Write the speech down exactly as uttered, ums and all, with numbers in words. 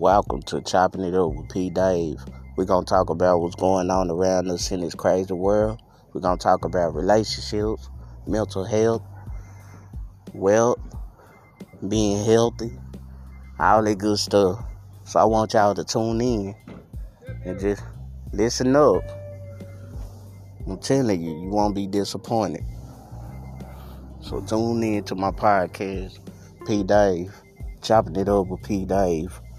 Welcome to Chopping It Up with P. Dave. We're going to talk about what's going on around us in this crazy world. We're going to talk about relationships, mental health, wealth, being healthy, all that good stuff. So I want y'all to tune in and just listen up. I'm telling you, you won't be disappointed. So tune in to my podcast, P. Dave. Chopping It Up with P. Dave.